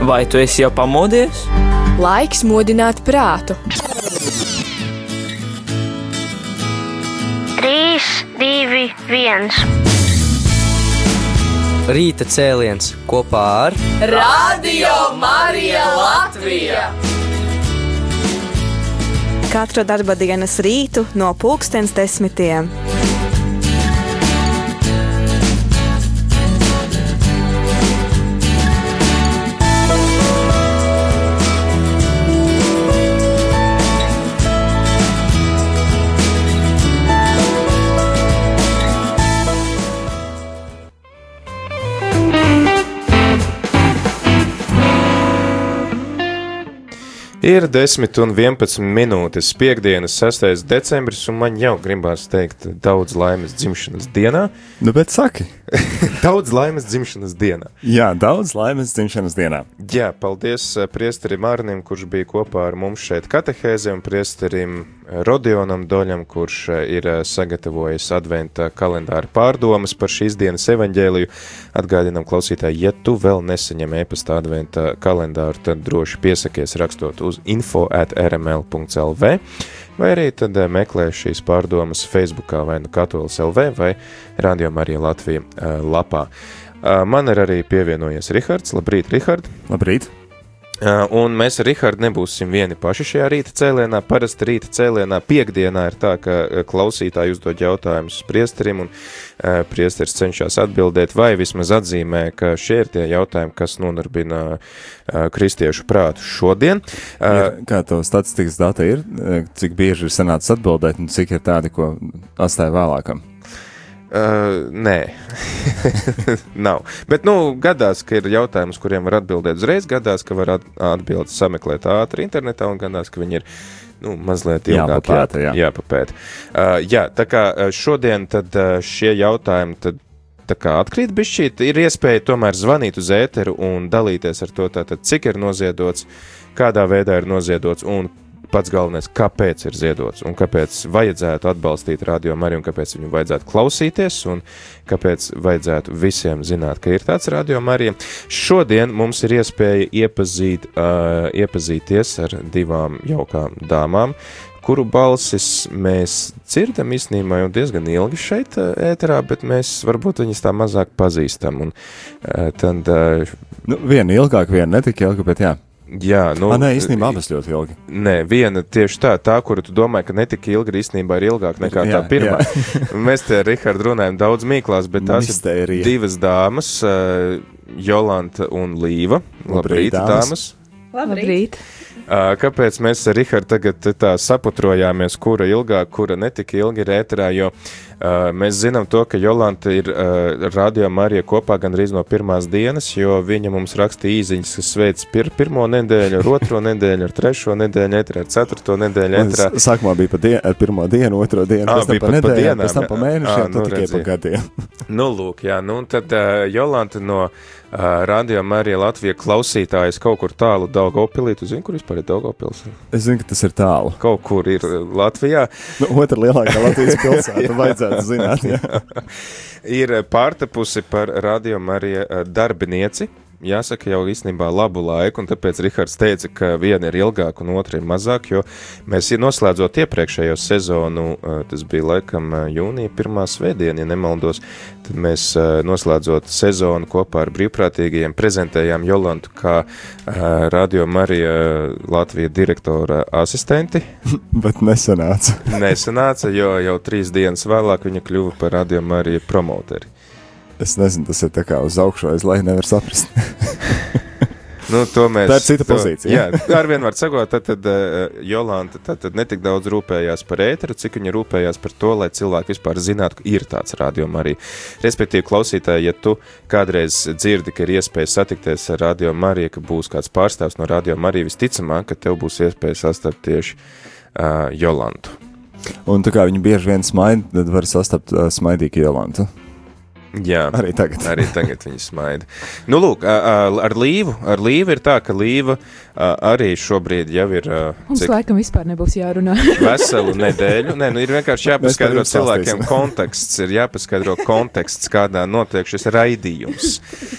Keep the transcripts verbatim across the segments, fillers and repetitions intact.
Vai tu esi jau pamodies? Laiks modināt prātu. trīs, divi, viens. Rīta cēliens kopā ar Radio Marija Latvija! Katru darba dienas rītu no pulkstens desmitiem. Ir desmit un vienpadsmit minūtes, piekdienas, sestais decembris, un man jau gribās teikt daudz laimes dzimšanas dienā. Nu, bet saki. Daudz laimes dzimšanas dienā. Jā, daudz laimes dzimšanas dienā. Jā, paldies priesterim Arnim, kurš bija kopā ar mums šeit katehēzē, un priesterim Rodionam Doļam, kurš ir sagatavojis adventa kalendāra pārdomas par šīs dienas evaņģēliju. Atgādinām klausītāji, ja tu vēl nesaņem e-pasta adventa kalendāru, tad droši piesakies rakstot uz info at r m l punkts l v, vai arī tad meklē šīs pārdomas Facebookā vai nu Katolis L V vai Radio Marija Latvija lapā. Man ir arī pievienojies Rihards. Labrīt, Rihard! Labrīt! Un mēs ar Rihardu nebūsim vieni paši šajā rīta cēlienā. Parasti rīta cēlienā piekdienā ir tā, ka klausītāji uzdod jautājumus priesterim, un priesteris cenšas atbildēt, vai vismaz atzīmē, ka šie ir tie jautājumi, kas nodarbina kristiešu prātu šodien. Ir, kā to statistikas data ir, cik bieži ir sanācis atbildēt, un cik ir tādi, ko atstāja vēlākam? Uh, nē, nav. Bet, nu, gadās, ka ir jautājums, kuriem var atbildēt uzreiz, gadās, ka var atbildes sameklēt ātri internetā, un gadās, ka viņi ir, nu, mazliet ilgāk jāpapēta. Jā. jāpapēta. Uh, jā, tā kā šodien tad šie jautājumi tad tā kā atkrīt bišķīt, ir iespēja tomēr zvanīt uz ēteru un dalīties ar to, tātad, cik ir noziedots, kādā veidā ir noziedots, un pats galvenais, kāpēc ir ziedots un kāpēc vajadzētu atbalstīt Radio Mariju un kāpēc viņu vajadzētu klausīties un kāpēc vajadzētu visiem zināt, ka ir tāds Radio Marija. Šodien mums ir iespēja iepazīt, uh, iepazīties ar divām jaukām dāmām, kuru balsis mēs dzirdam īstenībā jau diezgan ilgi šeit ēterā, bet mēs varbūt viņas tā mazāk pazīstam. Un, uh, tad, uh, nu, viena ilgāk, viena netik ilga, bet jā. Jā, nu, A, nē, īstenībā abas ļoti ilgi. Nē, viena tieši tā, tā, kuru tu domāji, ka netika ilgi, īstenībā ir ilgāk nekā jā, tā pirmā. Mēs te, Rihard, runājam daudz mīklās, bet tās Misterija. Ir divas dāmas, uh, Jolanta un Līva. Labrīt, Labrīt dāmas. Labrīt! Uh, kāpēc mēs ar Rihardu tagad tā saputrojāmies, kura ilgāk, kura netika ilgi ir ēterā, jo uh, mēs zinām to, ka Jolanta ir uh, Radio Marija kopā gandrīz no pirmās dienas, jo viņa mums rakstīja īziņas, kas sveic pir pirmo nedēļu, ar otro nedēļu, ar trešo nedēļu ēterā, ar ceturto nedēļu ēterā. Sākumā bija pa dien, ar pirmo dienu, otro dienu, à, pēc tam pa pa nedēļām, dienām, pēc tam pa mēnešiem, nu, tikai pa gadiem. Nu, lūk, jā, nu, tad uh, Jolanta no uh, Radio Marija Latvija klausītājas kaut kur tālu Daugavpilī, tu zini, kur vispār ir Daugavpils? Es zinu, ka tas ir tālu. Kaut kur ir Latvijā. Nu, otra lielākā Latvijas pilsēta, vajadzētu zināt, jā. Ir pārtapusi par Radio Marija darbinieci. Jāsaka, jau īstenībā labu laiku, un tāpēc Rihards teica, ka viena ir ilgāk un otra ir mazāk, jo mēs ir noslēdzot iepriekšējo sezonu, tas bija laikam jūnija pirmā svētdiena, ja nemaldos, tad mēs noslēdzot sezonu kopā ar brīvprātīgajiem prezentējām Jolantu kā Radio Marija Latvija direktora asistenti. Bet nesanāca. Nesanāca, jo jau trīs dienas vēlāk viņa kļuva par Radio Marija promoteri. Es nezinu, tas ir tā kā uz augšu, aiz lai nevar saprast. Nu, to mēs, tā ir cita to, pozīcija. Jā, arvien var sakot, tad, tad uh, Jolanta tad, tad netik daudz rūpējās par ēteru, cik viņa rūpējās par to, lai cilvēki vispār zinātu, ka ir tāds Radio Marija. Respektīvi, klausītāji, ja tu kādreiz dzirdi, ka ir iespēja satikties ar Radio Mariju, ka būs kāds pārstāvs no Radio Marija, visticamāk, ka tev būs iespēja sastapt tieši uh, Jolantu. Un tā kā viņi bieži vien smaida, tad var sastapt uh, smaidīgu Jolantu. Jā, arī tagad. arī tagad viņi smaida. Nu, lūk, ar Līvu, ar Līvu ir tā, ka Līva arī šobrīd jau ir... Mums laikam vispār nebūs jārunā. Veselu nedēļu. Nē, nu ir vienkārši jāpaskaidro cilvēkiem konteksts, ir jāpaskaidro konteksts, kādā notiek šis raidījums.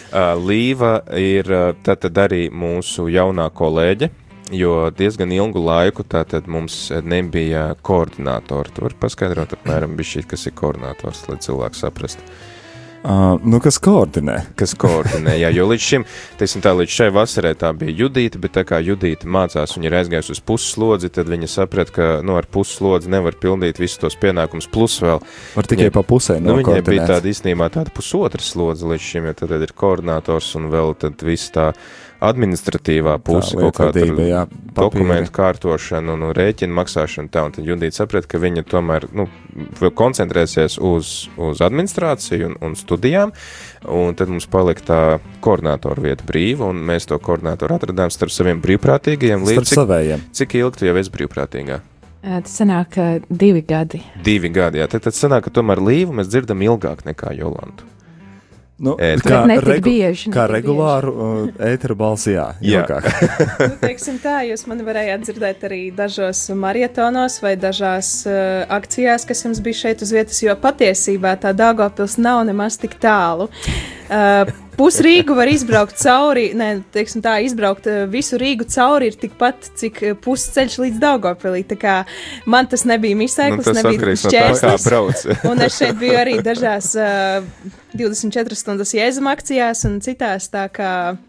Līva ir tātad arī mūsu jaunā kolēģe, jo diezgan ilgu laiku tātad mums nebija koordinātori. Tu vari paskaidrot apmēram bišķīt, kas ir koordinātors, lai cilvēks saprastu. Uh, nu, kas koordinē? Kas koordinē, jā, jo līdz šim, teiksim tā, līdz šai vasarai tā bija Judīta, bet tā kā Judīta mācās, viņa ir aizgājusi uz pusslodzi, tad viņa saprat, ka, nu, ar pusslodzi nevar pildīt visus tos pienākumus, plus vēl. Var tikai viņa, pa pusē nu, viņai nokoordinēt. bija tāda īstenībā tāda pusotra slodze līdz šim, jo tad ir koordinators un vēl tad viss tā administratīvā puse, tā, kaut kā tur jā, dokumentu kārtošana un, un rēķinu maksāšana tā, un tad Judīta saprat, ka viņa tomēr, nu, koncentrēsies uz, uz administrāciju un, un studijām, un tad mums palika tā koordinātora vieta brīva, un mēs to koordinātoru atradām starp saviem brīvprātīgajiem. Starp cik, savējiem. Cik ilgi tu jau esi brīvprātīgā? Tas sanāk divi gadi. Divi gadi, jā. Tad, tad sanāk, ka tomēr Līvu mēs dzirdam ilgāk nekā Jolantu. Nu, Ēter. kā netik regu, bieži, kā netik regulāru uh, ēteru balsi, jā. Jā. Nu, teiksim tā, jūs mani varējāt dzirdēt arī dažos marietonos vai dažās uh, akcijās, kas jums bija šeit uz vietas, jo patiesībā tā Daugavpils nav nemaz tik tālu. Uh, Pus Rīgu var izbraukt cauri, ne, teiksim tā, izbraukt uh, visu Rīgu cauri ir tikpat, cik uh, pusceļš līdz Daugavpilī. Tā kā man tas nebija misēklis, nu, nebija šķērslis. Un es šeit biju arī dažās uh, divdesmit četras stundas Jēzuma akcijās un citās, tā kā,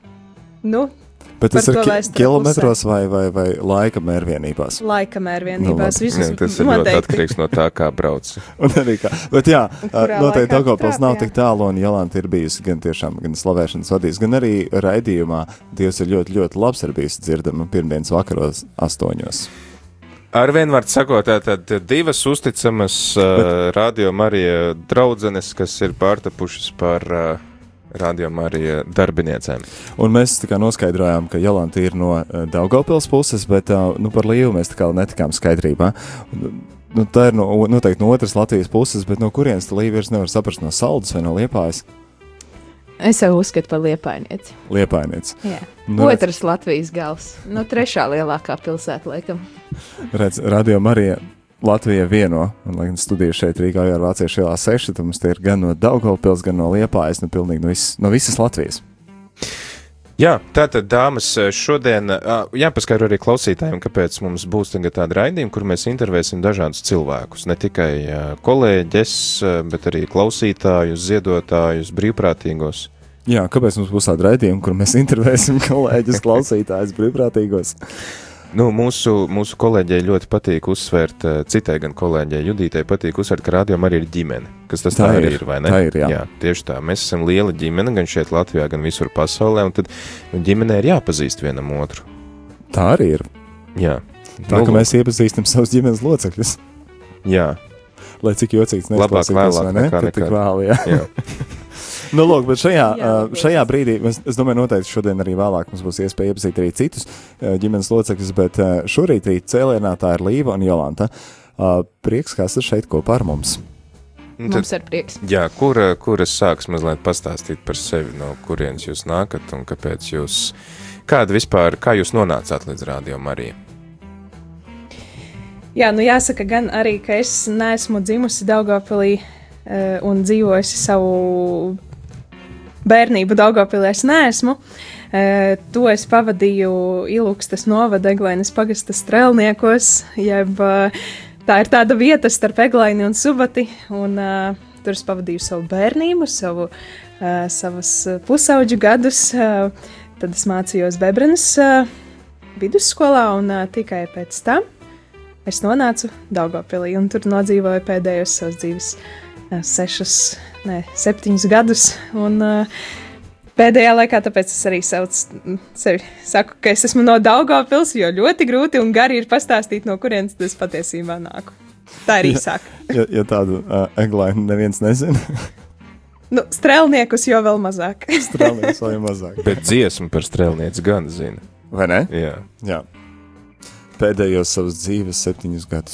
nu, bet tas ir ki pusē. kilometros vai, vai, vai laika mērvienībās? Laika mērvienībās. Nu, Visus jā, tas ir noteikti. ļoti atkarīgs no tā, kā brauc. Un arī kā. Bet jā, Kurā noteikti laikā Daugavpils nav trāp, jā. tik tālu, un Jolanta ir bijusi gan tiešām gan slavēšanas vadīs, gan arī raidījumā. Dievs ir ļoti, ļoti labs ar bijusi dzirdama pirmdienas vakaros astoņos. Arvien var sakot, tātad divas uzticamas uh, Radio Marija draudzenes, kas ir pārtapušas par uh, Radio Marija darbiniecēm. Un mēs tā kā noskaidrojām, ka Jolanta ir no uh, Daugavpils puses, bet uh, nu, par Līvu mēs tā kā netikām skaidrībā. Nu, tā ir no, noteikti no otras Latvijas puses, bet no kurienes tā Līva vairs nevar saprast, no Saldus vai no Liepājas? Es jau uzskatu par Liepainieci. Liepainieci. Jā. Nu, Otrs Latvijas gals. Nu, trešā lielākā pilsēta, laikam. redz, Radio Marija Latvija vieno, un, lai gan studiju šeit Rīgā jau ar Vāciešu ielā seši, tad mums te ir gan no Daugavpils, gan no Liepājas, nu pilnīgi no, vis, no visas Latvijas. Jā, tātad, dāmas, šodien jāpaskaidro arī klausītājiem, kāpēc mums būs tagad tāda raidījuma, kur mēs intervēsim dažādus cilvēkus. Ne tikai kolēģes, bet arī klausītājus, ziedotājus, brīvprātīgos. Jā, kāpēc mums būs tāda raidījuma, kur mēs intervēsim kolēģus, klausītājus, brīvprātīgos? Nu, mūsu, mūsu kolēģei ļoti patīk uzsvērt, citai gan kolēģei Judītei patīk uzsvērt, ka Radio Marija ir ģimene. Kas tas tā, tā ir, ir, vai ne? Tā ir, jā. Jā, tieši tā. Mēs esam liela ģimene, gan šeit Latvijā, gan visur pasaulē, un tad ģimenē ir jāpazīst vienam otru. Tā arī ir. Jā. Tā, nu, ka mēs iepazīstam savus ģimenes locekļus. Jā. Lai cik jocīgs neizklausītos, vai ne? Labāk Kad tik vēl, jā. jā. Nu, lūk, bet šajā, Jā, uh, šajā brīdī, es, es domāju, noteikti šodien arī vēlāk mums būs iespēja iepazīt arī citus uh, ģimenes locekļus, bet uh, šorīt rīt cēlienā tā ir Līva un Jolanta. Uh, prieks, ka esat šeit kopā ar mums. Nu, Mums tad, ir prieks. jā, kur, kur es sāks mazliet pastāstīt par sevi, no kurienes jūs nākat un kāpēc jūs, kāda vispār, kā jūs nonācāt līdz Radio Marija? Jā, nu jāsaka gan arī, ka es neesmu dzimusi Daugavpilī uh, un dzīvojusi savu bērnību Daugavpilī es neesmu. Uh, to es pavadīju Ilukstas novada Eglainas pagasta Strelniekos, jeb uh, tā ir tāda vieta starp Eglaini un Subati, un uh, tur es pavadīju savu bērnību, savu, uh, savas pusauģu gadus, uh, tad es mācījos Bebrenas uh, vidusskolā, un uh, tikai pēc tam es nonācu Daugavpilī, un tur nodzīvoju pēdējos savas dzīves uh, sešus, ne, septiņus gadus, un uh, pēdējā laikā tāpēc es arī sauc, sevi saku, ka es esmu no Daugavpils, jo ļoti grūti un gari ir pastāstīt, no kurienes tas patiesībā nāku. Tā ir īsāk. Ja, ja tādu uh, Eglainu neviens nezina, Nu, strēlniekus jau vēl mazāk. strālnieks vai mazāk. Bet dziesmu par strēlnieci gan zina. Vai ne? Jā. Jā. Pēdējos savas dzīves septiņus gadus.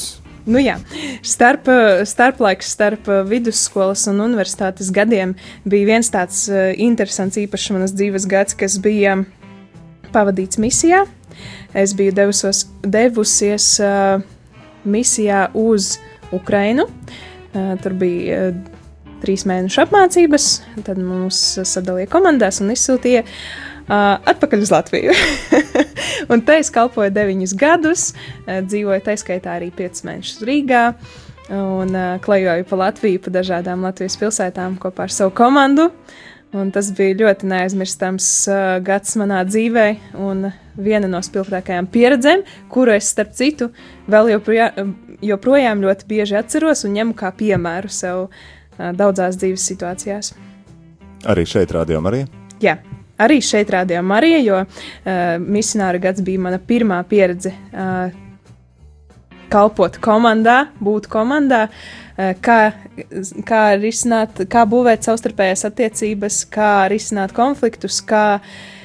Nu jā, starp, starplaiks starp vidusskolas un universitātes gadiem bija viens tāds uh, interesants īpašs manas dzīves gads, kas bija pavadīts misijā. Es biju devusos, devusies uh, misijā uz Ukrainu. Uh, tur bija uh, trīs mēnešu apmācības, tad mums sadalīja komandās un izsūtīja uh, atpakaļ uz Latviju. Un te es kalpoju deviņus gadus, dzīvoju taiskaitā arī piecus mēnešus Rīgā un klejoju pa Latviju, pa dažādām Latvijas pilsētām kopā ar savu komandu. Un tas bija ļoti neaizmirstams gads manā dzīvē un viena no spilgtākajām pieredzēm, kuru es, starp citu, vēl joprojām, joprojām ļoti bieži atceros un ņemu kā piemēru sev daudzās dzīves situācijās. Arī šeit Radio Marija? Jā. Arī šeit Radio Marija, jo uh, misionāra gads bija mana pirmā pieredze uh, kalpot komandā, būt komandā, uh, kā, kā risināt, kā būvēt savstarpējās attiecības, kā risināt konfliktus, kā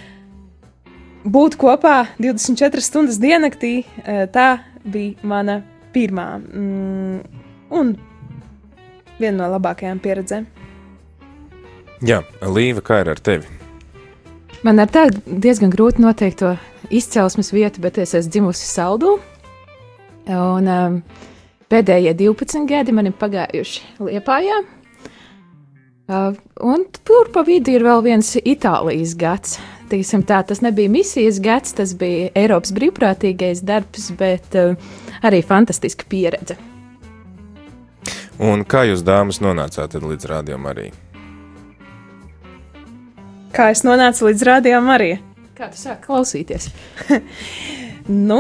būt kopā divdesmit četras stundas diennaktī. Uh, tā bija mana pirmā mm, un viena no labākajām pieredzēm. Jā, Līva, kā ir ar tevi? Man ar tā diezgan grūti noteikt to izcelsmes vietu, bet es esmu dzimusi Saldū. Un um, pēdējie divpadsmit gadi man ir pagājuši Liepājā. Uh, un tur pa vidu ir vēl viens Itālijas gads. Tīsim tā, tas nebija misijas gads, tas bija Eiropas brīvprātīgais darbs, bet uh, arī fantastiska pieredze. Un kā jūs, dāmas, nonācāt līdz Radio Marija? Kā es nonācu līdz Radio Marija? Kā tu sāki klausīties? Nu,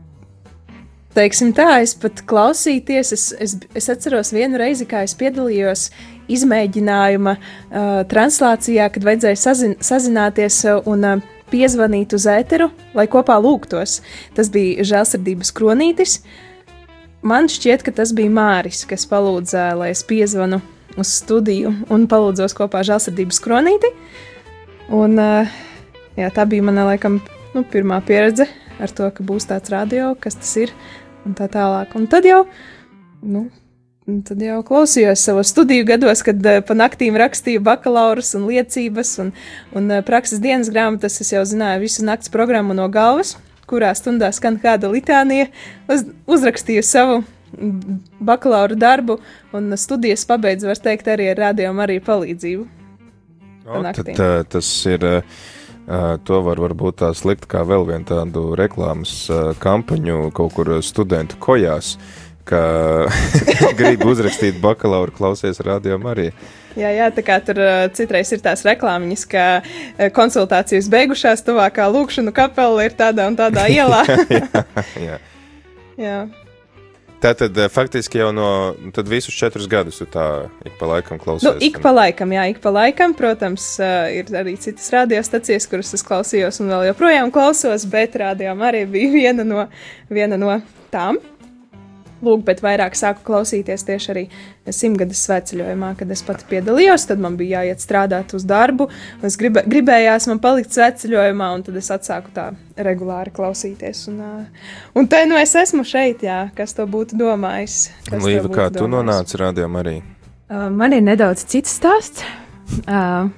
teiksim tā, es pat klausīties, es, es, es atceros vienu reizi, kā es piedalījos izmēģinājuma uh, translācijā, kad vajadzēja sazin, sazināties un uh, piezvanīt uz ēteru, lai kopā lūgtos. Tas bija Žēlsirdības kronītis. Man šķiet, ka tas bija Māris, kas palūdza, lai es piezvanu uz studiju un palūdzos kopā Žēlsirdības kronīti. Un, jā, tā bija mana, laikam, nu, pirmā pieredze ar to, ka būs tāds radio, kas tas ir, un tā tālāk. Un tad jau, nu, tad jau klausījos savos studiju gados, kad pa naktīm rakstīju bakalaurus un liecības un, un prakses dienas grāmatas. Es jau zināju visu nakts programmu no galvas, kurā stundā skan kāda litānija, uz, uzrakstīju savu bakalauru darbu un studijas pabeidzu, var teikt, arī ar Radio Mariju palīdzību. O, tad, tā, tas ir, uh, to var varbūt tā slikt kā vēl vienu tādu reklāmas uh, kampaņu kaut kur studentu kojās, ka grib uzrakstīt bakalauru, klausies Radio Marija. Jā, jā, tā kā tur uh, citreiz ir tās reklāmiņas, ka uh, konsultācijas beigušās, tuvākā lūkšanu kapela ir tādā un tādā ielā. jā, jā. jā. Tātad faktiski jau no tad visus četrus gadus tu tā ik pa laikam klausies. Nu, ik pa laikam, jā, ik pa laikam. Protams, uh, ir arī citas radiostacijas, kuras es klausījos un vēl joprojām klausos, bet Radio Marija bija viena no, viena no tām. Lūk, bet vairāk sāku klausīties tieši arī simtgades svētceļojumā, kad es pati piedalījos, tad man bija jāiet strādāt uz darbu, un es gribē, gribējās man palikt svētceļojumā, un tad es atsāku tā regulāri klausīties. Un, un te nu es esmu šeit, jā, kas to būtu domājis. Līva, kā tu nonāci Radio Marija? Uh, man ir nedaudz cits stāsts. Uh,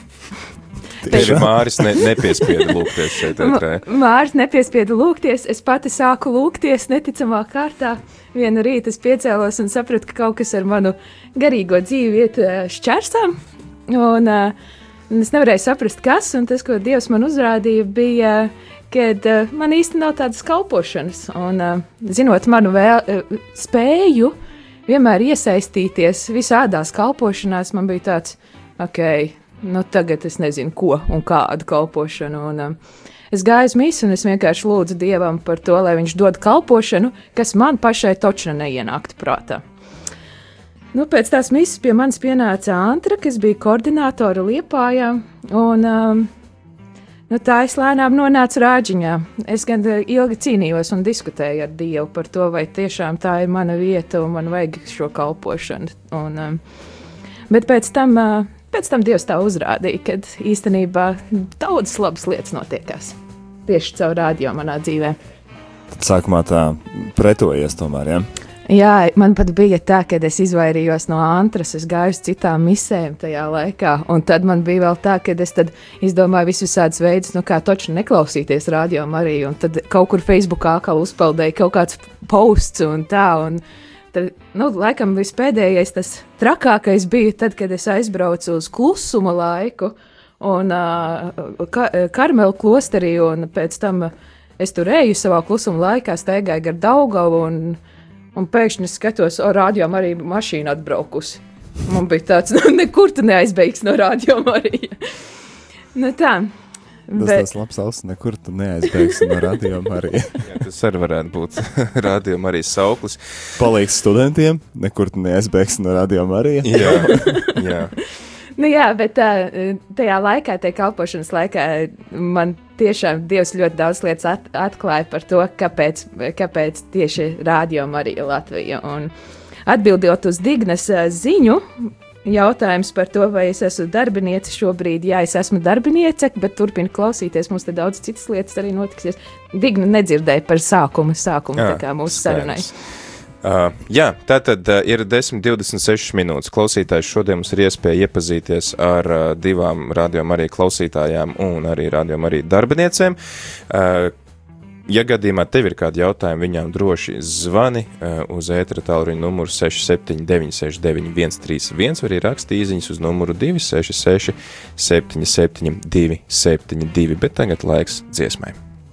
Tevi Māris ne, nepiespieda lūgties šeit ētrē. Māris nepiespieda lūgties, es pati sāku lūgties neticamā kārtā. Vienu rītu es piecēlos un sapratu, ka kaut kas ar manu garīgo dzīvi iet šķērsām. Un, un es nevarēju saprast, kas, un tas, ko Dievs man uzrādīja, bija, kad man īsti nav tādas kalpošanas. Un zinot manu vēl, spēju vienmēr iesaistīties visādās kalpošanās, man bija tāds, ok, nu tagad es nezinu, ko un kādu kalpošanu. Un, um, es gāju uz misu un es vienkārši lūdzu Dievam par to, lai viņš dod kalpošanu, kas man pašai točna neienāktu prātā. Nu, pēc tās misas pie manis pienāca Antra, kas bija koordinātora Liepājā, un um, nu, tā es lēnām nonācu Rāģiņā. Es gan ilgi cīnījos un diskutēju ar Dievu par to, vai tiešām tā ir mana vieta un man vajag šo kalpošanu. Un, um, bet pēc tam... Uh, Pēc tam Dievs tā uzrādīja, kad īstenībā daudzas labas lietas notiekās tieši caur radio manā dzīvē. Tad sākumā tā pretojies tomēr, ja? Jā, man pat bija tā, kad es izvairījos no antras, es gāju uz citām misēm tajā laikā, un tad man bija vēl tā, ka es tad izdomāju visus visādus veidus, nu kā toči neklausīties Radio Mariju, un tad kaut kur Facebookā atkal uzpeldēja kaut kāds posts un tā, un tad, nu, laikam vispēdējais tas trakākais bija tad, kad es aizbraucu uz klusuma laiku, un uh, ka, Karmelu klosterī, un pēc tam es tur eju savā klusuma laikā, staigāju gar Daugavu, un Un pēkšņi es skatos, o, Radio Marija mašīna atbraukusi. Man bija tāds, nu, nekur tu neaizbeigs no Radio Marija. Nu tā. Tas bet... tās labs auss, nekur tu neaizbeigsi no Radio Marija. Jā, tas arī varētu būt Radio Marijas sauklis. Palīgs studentiem, nekur tu neaizbeigsi no Radio Marija. Jā, jā. Nu jā, bet tā, tajā laikā, tajā kalpošanas laikā, man tiešām Dievs ļoti daudz lietas at, atklāja par to, kāpēc, kāpēc tieši Radio Marija Latvija. Un atbildot uz Dignas ziņu, jautājums par to, vai es esmu darbiniece šobrīd, jā, es esmu darbiniece, bet turpinu klausīties, mums te daudz citas lietas arī notiksies. Digna nedzirdēja par sākumu, sākumu jā, tā kā mūsu sarunai. Uh, jā, tā tad uh, ir desmit divdesmit sešas minūtes. Klausītājs šodien mums ir iespēja iepazīties ar uh, divām Radio Marija klausītājām un arī Radio Marija darbiniecēm. Uh, ja gadījumā tev ir kādi jautājumi, viņām droši zvani uh, uz ētera tālruņa numuru seši septiņi deviņi seši deviņi viens trīs viens, var arī rakstīt īsiņas uz numuru divi seši seši septiņi septiņi divi septiņi divi, bet tagad laiks dziesmai.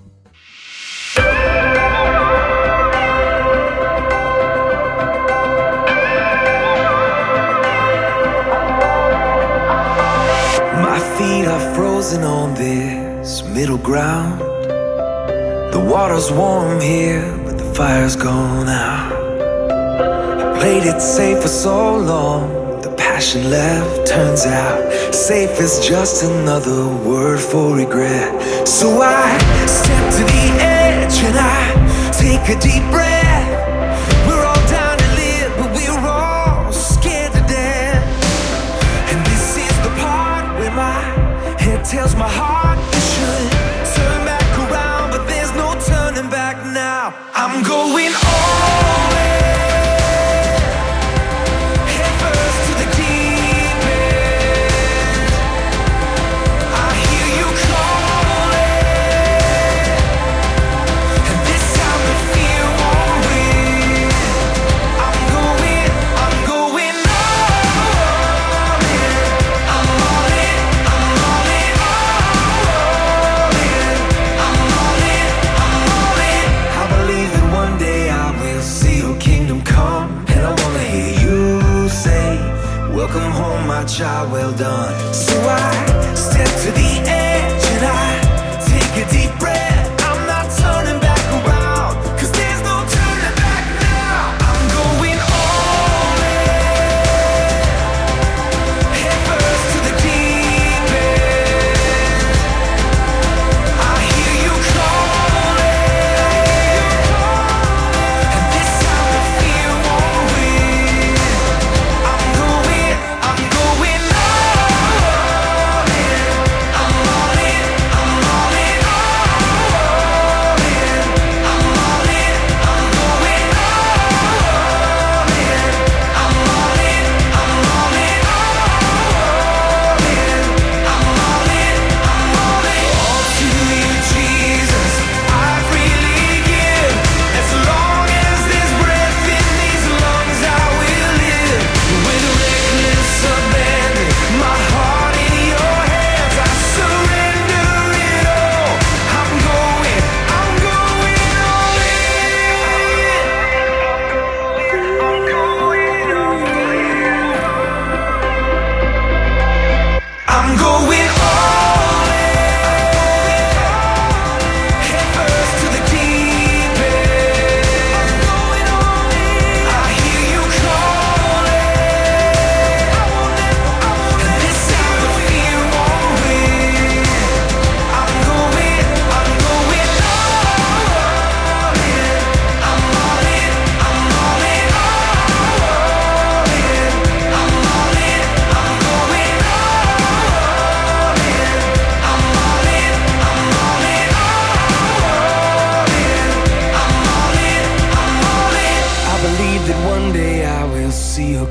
Frozen on this middle ground. The water's warm here, but the fire's gone out. I played it safe for so long, the passion left. Turns out safe is just another word for regret. So I step to the edge and I take a deep breath. We're all down to live, but we're all scared to death. And this is the part where my head tells my heart it should turn back around, but there's no turning back now. I'm going all in, head first to the deep end. I hear you calling, and this time the fear won't win. I'm going, I'm going all in. I'm all in, I'm all in. Welcome home, my child, well done. So I step to the edge and I take a deep breath. I'm not turning back around, cause there's no turning back now. I'm going all in, head first to the deep end. I hear you calling, and this time the fear won't win. I'm going I'm going all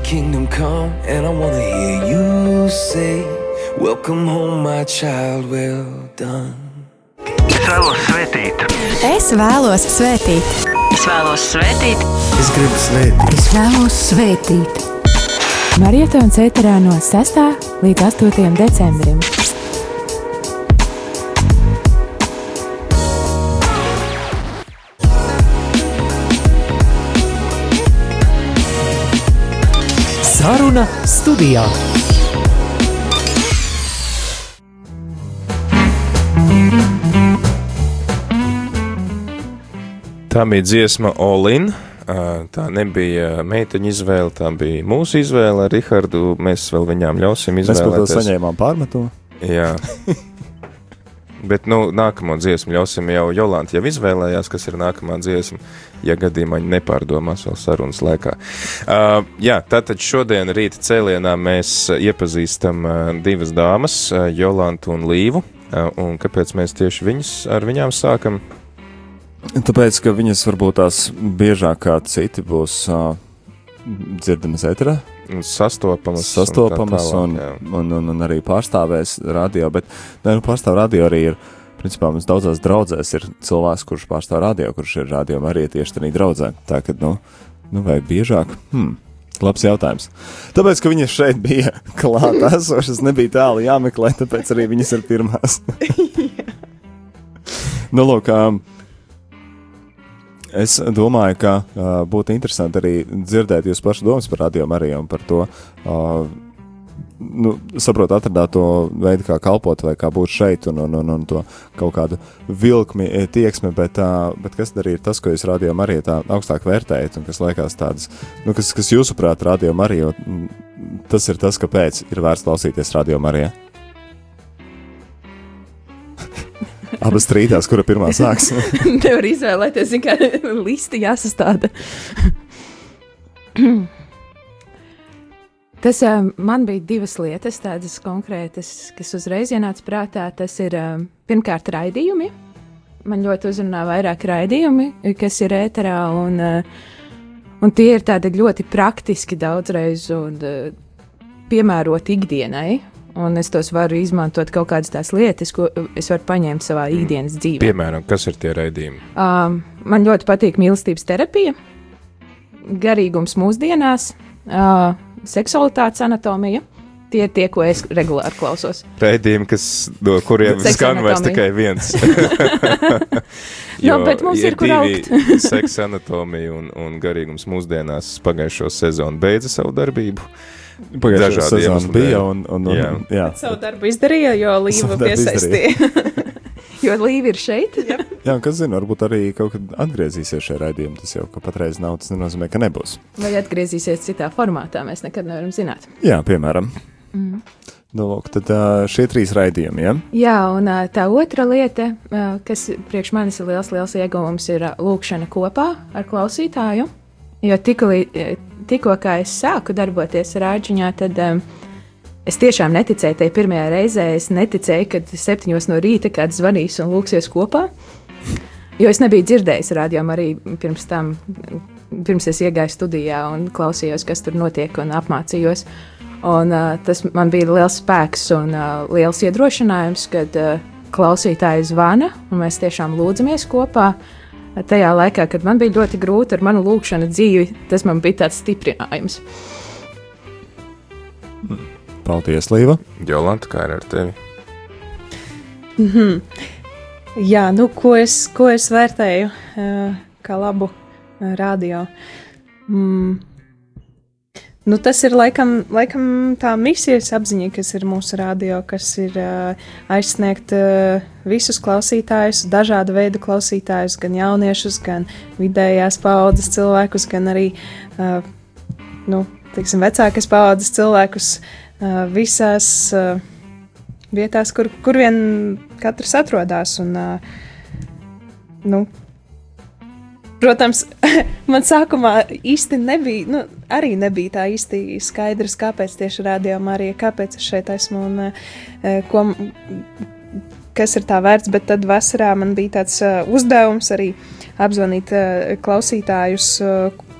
kingdom come, and I wanna hear you say, welcome home, my child, well done. Es vēlos svētīt. Es vēlos svētīt. Es vēlos svētīt. Es gribu svētīt. Es vēlos svētīt. Marietons ēterā no sestā līdz astotajam decembrim. Saruna studijā. Tā bija dziesma All In. Tā nebija meiteņa izvēle, tā bija mūsu izvēle ar Rihardu. Mēs vēl viņām ļausim izvēlēties. Mēs par to saņēmām pārmetumu. Jā. Bet, nu, nākamo dziesmu ļausim jau Jolanta jau izvēlējās, kas ir nākamā dziesma, ja gadījumā viņi nepārdomās vēl sarunas laikā. Uh, jā, tātad šodien rīta cēlienā mēs iepazīstam uh, divas dāmas, uh, Jolantu un Līvu, uh, un kāpēc mēs tieši viņas ar viņām sākam? Tāpēc, ka viņas varbūt tās biežāk kā citi būs uh, dzirdamas ēterā. Sastopamas, sastopamas un, tālāk, un, un, un, un arī pārstāvēs radio, bet ne, nu, pārstāv radio arī ir, principā mums daudzās draudzēs ir cilvēks, kurš pārstāv radio, kurš ir radio arī tieši tādā draudzē. Tā, ka, nu, nu, vai biežāk? Hmm, labs jautājums. Tāpēc, ka viņas šeit bija klāt esošas, nebija tālu jāmeklē, tāpēc arī viņas ir pirmās. Nu, lūk, um, es domāju, ka uh, būtu interesanti arī dzirdēt jūs pašu domas par Radio Mariju un par to, uh, nu, saprot, atradāt to veidu, kā kalpot vai kā būt šeit un, un, un, un to kaut kādu vilkmi, tieksmi, bet, uh, bet kas arī ir tas, ko jūs Radio Mariju tā augstāk vērtējat un kas liekas tādas, nu, kas, kas jūsuprāt Radio Mariju, tas ir tas, kāpēc ir vērts klausīties Radio Mariju. Abas strīdās, kura pirmā sāks. Nevar izvēlēties, zin kā listi jāsastāda. Tas um, man bija divas lietas, tādas konkrētas, kas uzreiz ienāca prātā. Tas ir um, pirmkārt raidījumi. Man ļoti uzrunā vairāk raidījumi, kas ir ēterā, un, uh, un tie ir tādi ļoti praktiski daudzreiz un uh, piemēroti ikdienai. Un es tos varu izmantot kaut kādas tās lietas, ko es varu paņemt savā ikdienas dzīvē. Piemēram, kas ir tie raidījumi? Um, man ļoti patīk mīlestības terapija, garīgums mūsdienās, uh, seksualitātes anatomija. Tie ir tie, ko es regulāri klausos. Raidījumi, kas, no kuriem skan vairs tikai viens. Jo, no, bet mums ir kur augt. Seksa anatomija un, un garīgums mūsdienās pagājušo sezonu beidza savu darbību. Pagājušā sezona bija un, un, un jā. Jā. Savu darbu izdarīja, jo Līva piesaistīja. Jo Līva ir šeit. Jā, jā, un kas zina, varbūt arī kaut kad atgriezīsies šajā raidījumā. Tas jau, ka patreiz nav, tas nenozīmē, ka nebūs. Vai atgriezīsies citā formātā, mēs nekad nevaram zināt. Jā, piemēram. Mm. Nu, lūk, tad šie trīs raidījumi, ja? Jā, un tā otra lieta, kas priekš manis ir liels, liels ieguvums, ir lūkšana kopā ar klausītāju. Jo tikko, tikko kā es sāku darboties rāģiņā, tad um, es tiešām neticēju tajā pirmajā reizē. Es neticēju, kad septiņos no rīta kāds zvanīs un lūksies kopā. Jo es nebiju dzirdējis rādījumu arī pirms tam, pirms es iegāju studijā un klausījos, kas tur notiek un apmācījos. Un uh, tas man bija liels spēks un uh, liels iedrošinājums, kad uh, klausītāji zvana un mēs tiešām lūdzamies kopā. Tajā laikā, kad man bija ļoti grūti ar manu lūkšanu dzīvi, tas man bija tāds stiprinājums. Paldies, Līva. Jolanta, kā ir ar tevi? Mm-hmm. Jā, nu, ko es, ko es vērtēju uh, kā labu uh, radio? Mm. Nu, tas ir laikam, laikam tā misijas apziņa, kas ir mūsu radio, kas ir uh, aizsniegt uh, visus klausītājus, dažādu veidu klausītājus, gan jauniešus, gan vidējās paaudzes cilvēkus, gan arī, uh, nu, teiksim, vecākas paaudzes cilvēkus uh, visās uh, vietās, kur, kur vien katrs atrodās. Un, uh, nu, protams, man sākumā īsti nebija, nu, arī nebija tā īsti skaidrs, kāpēc tieši Radio Marija, kāpēc es šeit esmu un uh, ko, kas ir tā vērts, bet tad vasarā man bija tāds uh, uzdevums arī apzvanīt uh, klausītājus, uh,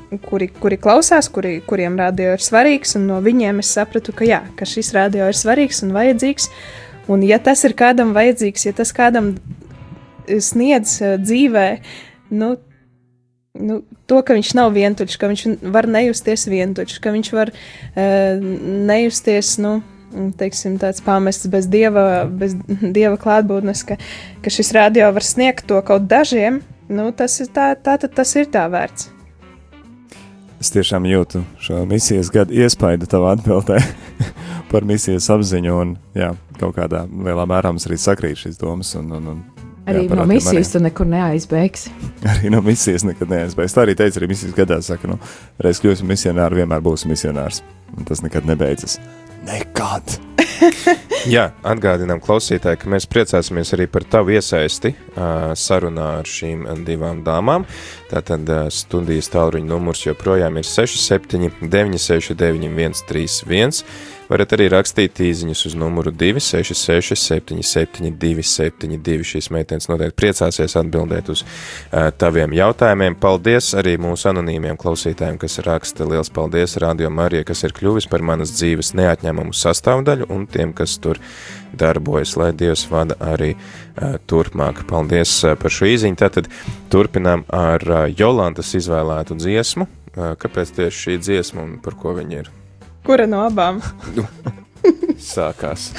kuri, kuri klausās, kuri, kuriem radio ir svarīgs, un no viņiem es sapratu, ka jā, ka šis radio ir svarīgs un vajadzīgs, un ja tas ir kādam vajadzīgs, ja tas kādam sniedz uh, dzīvē, nu, nu, to, ka viņš nav vientuļš, ka viņš var nejusties vientuļš, ka viņš var uh, nejusties, nu, teiksim, tāds pamests bez dieva, bez dieva klātbūtnes, ka, ka šis radio var sniegt to kaut dažiem, nu, tas ir tā, tā, tad tas ir tā vērts. Es tiešām jūtu šo misijas gadu iespaidu tavā atbildē par misijas apziņu, un jā, kaut kādā lielā mērā mums arī sakrīt šīs domas. Un, un, un, arī jā, no misijas tu nekur neaizbeigsi. Arī no misijas nekad neaizbeigsi. Tā arī teica arī misijas gadā, saka, nu, reiz kļūsim misionāri, vienmēr būsim misionārs. Un tas nekad nebeidzas. Nekad! Jā, atgādinām klausītāji, ka mēs priecāsimies arī par tavu iesaisti uh, sarunā ar šīm divām dāmām. Tātad uh, studijas tālruņa numurs joprojām ir seši septiņi deviņi seši deviņi viens trīs viens. Varat arī rakstīt īziņus uz numuru divi seši seši septiņi septiņi divi septiņi divi. Šīs meitenes noteikti priecāsies atbildēt uz uh, taviem jautājumiem. Paldies arī mūsu anonīmiem klausītājiem, kas raksta. Liels paldies Radio Marija, kas ir kļuvis par manas dzīves neatņemamu sastāvdaļu, un tiem, kas tur darbojas, lai Dievs vada arī uh, turpmāk. Paldies uh, par šo īziņu. Tātad turpinām ar uh, Jolantas izvēlētu dziesmu. Uh, kāpēc tieši šī dziesma un par ko viņa ir? Kura no abām? Sākās.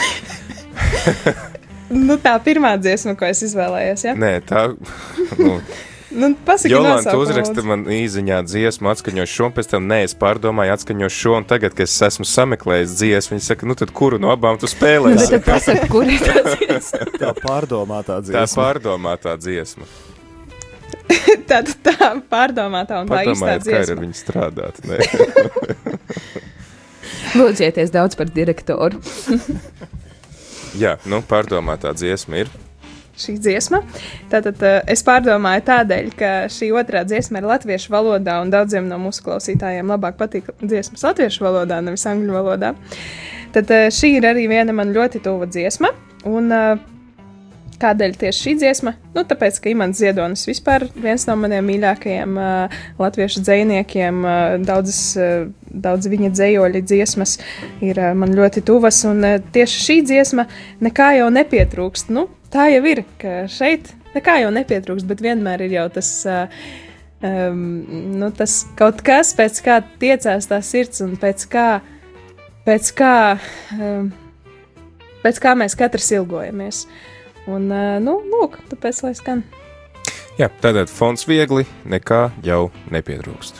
Nu, tā pirmā dziesma, ko es izvēlējos, ja? Nē, tā... Nu, nu, pasaki Jolanta nosaukumu, uzraksta lūdzu. man īziņā dziesmu, atskaņošu šo, un pēc tam, nē, es pārdomāju, atskaņošu šo, un tagad, kad es esmu sameklējis dziesmu, viņi saka, nu tad kuru no abām tu spēlēsi? Nu, bet tad pasaka, kur ir tā dziesma? Tā pārdomātā dziesma. Tā pārdomātā dziesma. tā, tā pārdomātā un tā īstā Padomājiet, kā ir ar dziesma. viņu strādāt, ne? Lūdzieties daudz par direktoru. Jā, nu, pārdomātā dziesma ir. Šī dziesma. Tātad uh, es pārdomāju tādēļ, ka šī otrā dziesma ir latviešu valodā, un daudziem no mūsu klausītājiem labāk patīk dziesmas latviešu valodā, nevis angļu valodā. Tad uh, šī ir arī viena man ļoti tuva dziesma, un uh, kādēļ tieši šī dziesma? Nu, tāpēc, ka Imants Ziedonis vispār viens no maniem mīļākajiem uh, latviešu dzejniekiem, uh, daudzas, uh, daudz viņa dzejoļi dziesmas ir uh, man ļoti tuvas, un uh, tieši šī dziesma nekā jau nepietrūkst. Nu, tā jau ir, ka šeit nekā jau nepietrūkst, bet vienmēr ir jau tas, uh, um, nu, tas kaut kas, pēc kā tiecās tā sirds, un pēc kā, pēc kā, um, pēc kā mēs katrs ilgojamies. Un, nu, lūk, tāpēc, lai skan. Jā, tātad fonds viegli, nekā jau nepietrūkst.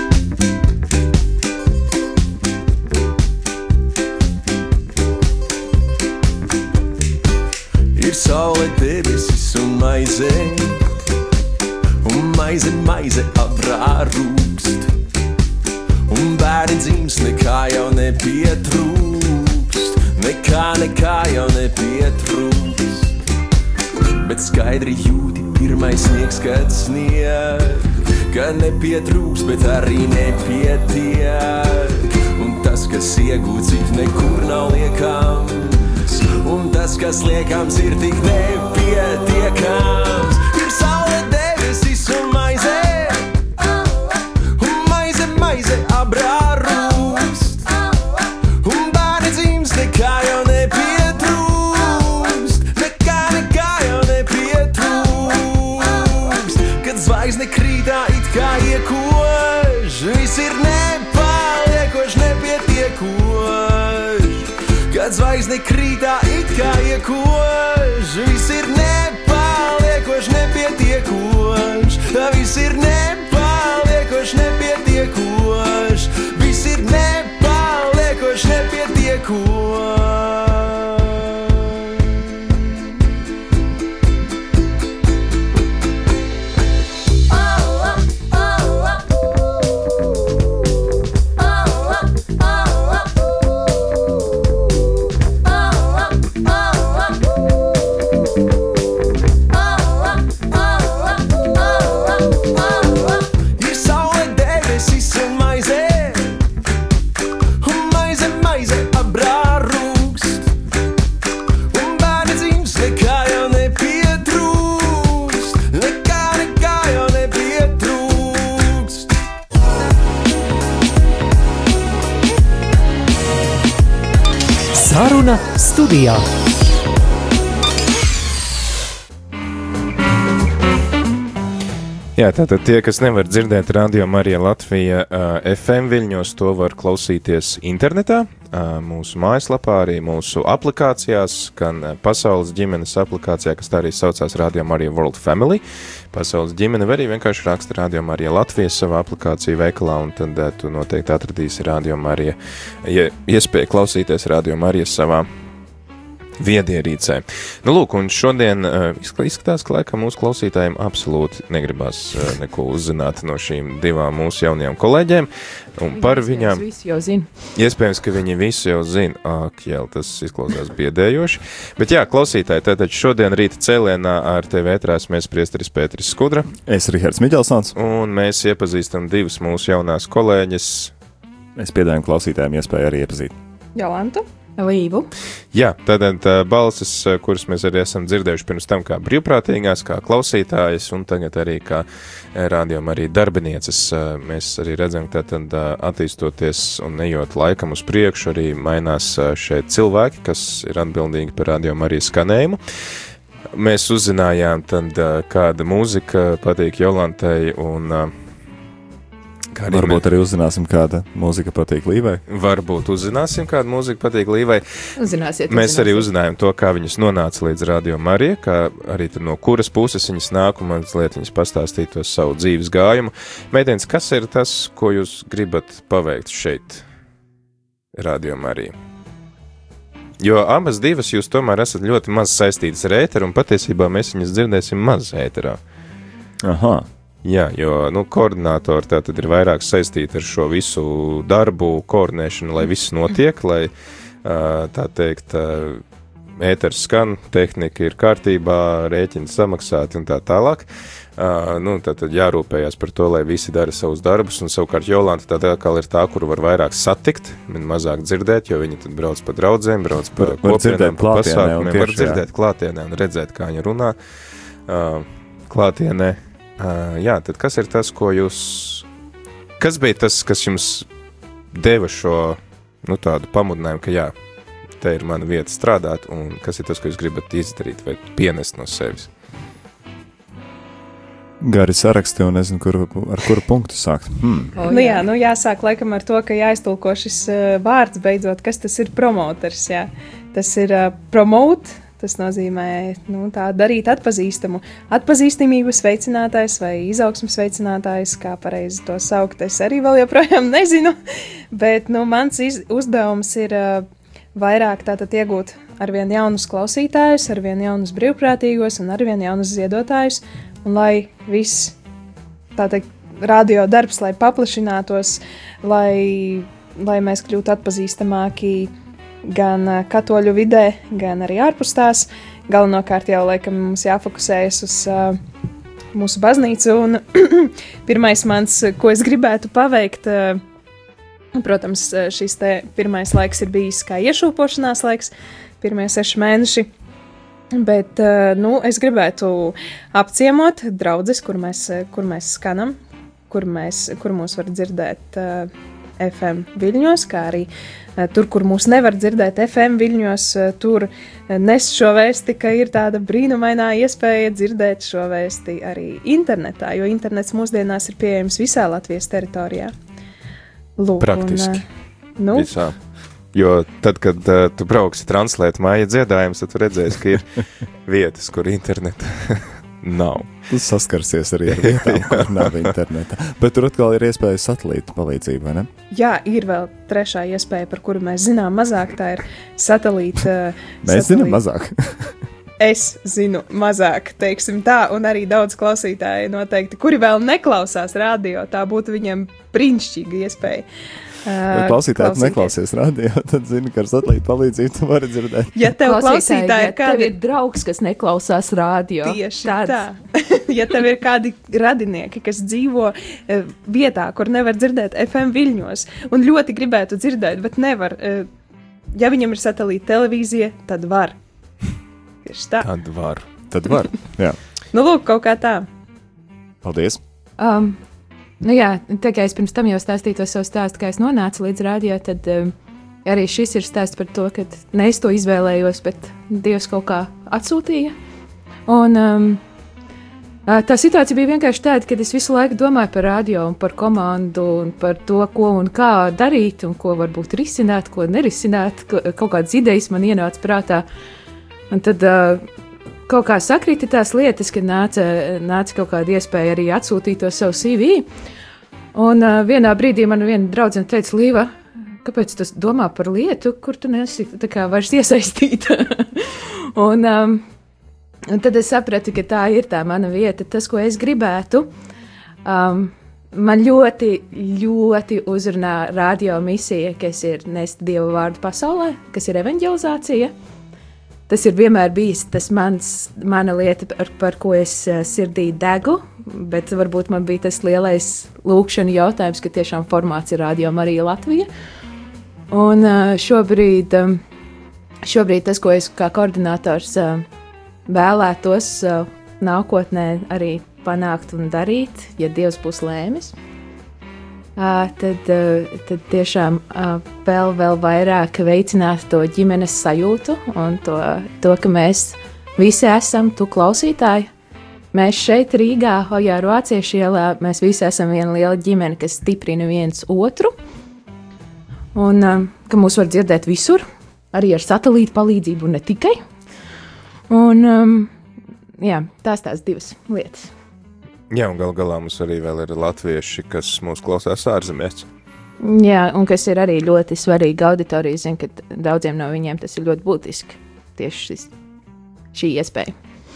Ir saule, debesis un maize, un maize, maize abrā rūkst, un bērni dzims, nekā jau nepietrūkst, nekā, nekā jau nepietrūkst. Bet skaidri jūti pirmais sniegs, kad snieg, ka nepietrūks, bet arī nepietiek. Un tas, kas iegūts, it nekur nav liekams, un tas, kas liekams, ir tik nepietiekams. Ir saule, debesis un maize, un maize, maize abrā rūkst, un bērni dzims, nekā jau nepietrūkst. Zvaigzne krītā it kā iekož, viss ir nepaliekoš, nepietiekoš. Kad zvaigzne krītā it kā iekož, viss ir nepaliekoš, nepietiekoš. Viss ir nepaliekoš, nepietiekoš. Viss ir nepaliekoš, nepietiekoš. Maize, maize abrā Saruna studijā. Jā, tātad tie, kas nevar dzirdēt Radio Marija Latvija uh, F M viļņos, to var klausīties internetā, uh, mūsu mājaslapā, arī mūsu aplikācijās, gan uh, Pasaules ģimenes aplikācijā, kas tā arī saucās Radio Marija World Family. Pasaules ģimene var arī vienkārši raksta Radio Marija Latvija savā aplikāciju veikalā, un tad uh, tu noteikti atradīsi Radio Marija, ja iespēja klausīties Radio Marija savā viedierīcē. Nu, lūk, un šodien uh, izskatās, ka laikam mūsu klausītājiem absolūti negribas uh, neko uzzināt no šīm divām mūsu jaunajām kolēģiem, un viņi par viņām... Visu jau zina. Iespējams, ka viņi visu jau zina. Ak, jā, tas izklausās biedējoši. Bet jā, klausītāji, tātad šodien rīta cēlienā ar tevi ētrās mēs priesteris Pēteris Skudra. Es Rihards Miķelsons. Un mēs iepazīstam divas mūsu jaunās kolēģis. Mēs piedāvājam klausītājiem iespēju arī iepazīt. Jolantu. Līvu. Jā, tātad balsis, kuras mēs arī esam dzirdējuši pirms tam kā brīvprātīgās, kā klausītājas, un tagad arī kā rādījuma arī darbinieces. Mēs arī redzam, ka tātad attīstoties un ejot laikam uz priekšu, arī mainās šeit cilvēki, kas ir atbildīgi par rādījuma arī skanējumu. Mēs uzzinājām tad, kāda mūzika patīk Jolantai, un Arī Varbūt mēs... arī uzzināsim, kāda mūzika patīk Līvai. Varbūt uzzināsim, kāda mūzika patīk Līvai. Uzzināsiet, mēs uzzināsiet. arī uzzinājām to, kā viņas nonāca līdz Radio Marija, kā arī tad no kuras puses viņas nāk, un mazliet viņas pastāstīja to savu dzīves gājumu. Meitenes, kas ir tas, ko jūs gribat paveikt šeit, Radio Marija? Jo abas divas jūs tomēr esat ļoti maz saistītas ar ēteru, un patiesībā mēs viņas dzirdēsim maz ēterā. Aha. Jā, jo, nu, koordinātori tā tad ir vairāk saistīti ar šo visu darbu, koordinēšanu, lai viss notiek, lai, tā teikt, ēters skan, tehnika ir kārtībā, rēķini samaksāti un tā tālāk. Nu, tā tad jārūpējās par to, lai visi dara savus darbus, un savukārt Jolanta tā atkal ir tā, kuru var vairāk satikt, mazāk dzirdēt, jo viņi tad brauc pa draudzēm, brauc pa kopienām, pa pasākumiem, var dzirdēt klātienē un redzēt, kā viņi runā klātienē. Uh, jā, tad kas ir tas, ko jūs... Kas bija tas, kas jums deva šo, nu, tādu pamudinājumu, ka jā, te ir mana vieta strādāt, un kas ir tas, ko jūs gribat izdarīt vai pienest no sevis? Gari saraksti, un nezinu, kur, ar kuru punktu sākt. Hmm. Oh, nu jā, nu jāsāk laikam ar to, ka jāiztulko šis uh, vārds beidzot, kas tas ir promoters, jā. Tas ir uh, promote. Tas nozīmē, nu, tā darīt atpazīstamu. Atpazīstamības veicinātājs vai izaugsmas veicinātājs, kā pareizi to saukt, es arī vēl joprojām nezinu, bet, nu, mans iz, uzdevums ir uh, vairāk tātad iegūt arvien jaunus klausītājus, arvien jaunus brīvprātīgos un arvien jaunus ziedotājus, un lai viss, tā teikt, radio darbs, lai paplašinātos, lai, lai mēs kļūtu atpazīstamāki gan katoļu vidē, gan arī ārpus tās. Galvenokārt jau, laikam, mums jāfokusējas uz uh, mūsu baznīcu, un pirmais mans, ko es gribētu paveikt, uh, protams, šis te pirmais laiks ir bijis kā iešūpošanās laiks, pirmie seši mēneši, bet, uh, nu, es gribētu apciemot draudzes, kur mēs, kur mēs skanam, kur, mēs, kur mūs var dzirdēt uh, F M viļņos, kā arī uh, tur, kur mūs nevar dzirdēt F M viļņos, uh, tur nes šo vēsti, ka ir tāda brīnumainā iespēja dzirdēt šo vēsti arī internetā, jo internets mūsdienās ir pieejams visā Latvijas teritorijā. Lūk, praktiski. Un, uh, nu, visā. Jo tad, kad uh, tu brauksi translēt māja dziedājumus, tad tu redzēsi, ka ir vietas, kur interneta nav. Tu saskarsies arī ar vietām, kur nav interneta. Bet tur atkal ir iespēja satelītu palīdzību, vai ne? Jā, ir vēl trešā iespēja, par kuru mēs zinām mazāk, tā ir satelīta. Mēs zinām mazāk. Es zinu mazāk, teiksim tā, un arī daudz klausītāji noteikti, kuri vēl neklausās radio, tā būtu viņiem brīnišķīga iespēja. Ja klausītāji neklausies radio, tad zini, ka ar satelītu palīdzību tu vari dzirdēt. Ja tev klausītāji ir kādi... Tev ir draugs, kas neklausās radio. Tieši tāds. Tā. Ja tev ir kādi radinieki, kas dzīvo uh, vietā, kur nevar dzirdēt F M viļņos, un ļoti gribētu dzirdēt, bet nevar, uh, ja viņam ir satelīta televīzija, tad var. Tieši tā. Tad var. Tad var, jā. Nu, lūk, kaut kā tā. Paldies. Um, Nu jā, tā kā es pirms tam jau stāstīju to savu stāstu, kā es nonācu līdz radio, tad um, arī šis ir stāsts par to, ka ne es to izvēlējos, bet Dievs kaut kā atsūtīja. Un um, tā situācija bija vienkārši tāda, ka es visu laiku domāju par radio un par komandu un par to, ko un kā darīt un ko varbūt risināt, ko nerisināt. Kaut kādas idejas man ienāca prātā. Un tad uh, kaut kā sakrita tās lietas, kad nāca, nāca kaut kāda iespēja arī atsūtīt to savu C V. Un uh, vienā brīdī man viena draudzene teica, Līva, kāpēc tu domā par lietu, kur tu nesi tā kā vairs iesaistīta? un... Um, Un tad es sapratu, ka tā ir tā mana vieta, tas, ko es gribētu. Um, man ļoti, ļoti uzrunā radio misija, kas ir nest Dievu vārdu pasaulē, kas ir evanģelizācija. Tas ir vienmēr bijis tas mans, mana lieta, par, par ko es uh, sirdī degu, bet varbūt man bija tas lielais lūkšana jautājums, ka tiešām formāts ir Radio Marija Latvija. Un uh, šobrīd, um, šobrīd tas, ko es kā koordinators uh, vēlētos uh, nākotnē arī panākt un darīt, ja Dievs būs lēmis, uh, tad, uh, tad tiešām uh, vēl, vēl vairāk veicināt to ģimenes sajūtu un to, to, ka mēs visi esam, tu klausītāji, mēs šeit Rīgā, Ojāru Vāciešu ielā, mēs visi esam viena liela ģimene, kas stiprina viens otru, un uh, ka mūs var dzirdēt visur, arī ar satelītu palīdzību un ne tikai. Un, um, jā, tās tās divas lietas. Jā, un gal galā mums arī vēl ir latvieši, kas mūs klausās ārzemēs. Jā, un kas ir arī ļoti svarīga auditorija, zin, ka daudziem no viņiem tas ir ļoti būtiski, tieši šis, šī iespēja.